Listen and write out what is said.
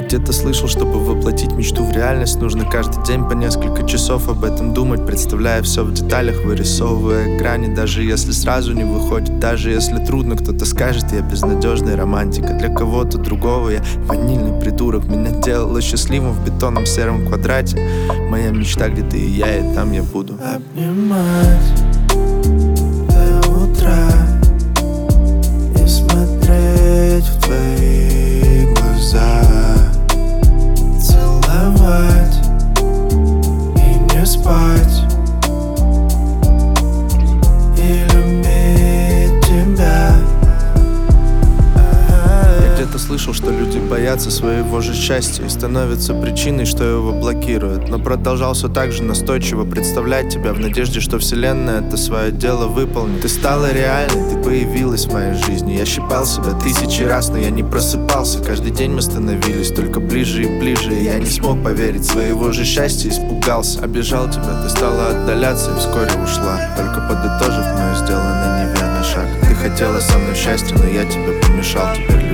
где-то слышал, чтобы воплотить мечту в реальность, нужно каждый день по несколько часов об этом думать, представляя все в деталях, вырисовывая грани. Даже если сразу не выходит, даже если трудно, кто-то скажет: я безнадежный романтик, а для кого-то другого я ванильный придурок. Меня делало счастливым в бетонном сером квадрате. Моя мечта, где ты и я, и там я буду обнимать до утра и смотреть в твои глаза, целовать и не спать, и любить тебя. Я где-то слышал, что люди боятся своего же счастья и становятся причиной, что его блокирует. Но продолжал все так же настойчиво представлять тебя в надежде, что вселенная это свое дело выполнит. Ты стала реальной, ты появилась в моей жизни. Я щипал себя тысячи раз, но я не просыпался. Каждый день мы становились только ближе и ближе, и я не смог поверить своего же счастья, испугался. Обижал тебя, ты стала отдаляться и вскоре ушла, только подытожив мой сделанный неверный шаг. Ты хотела со мной счастья, но я тебе помешал. Теперь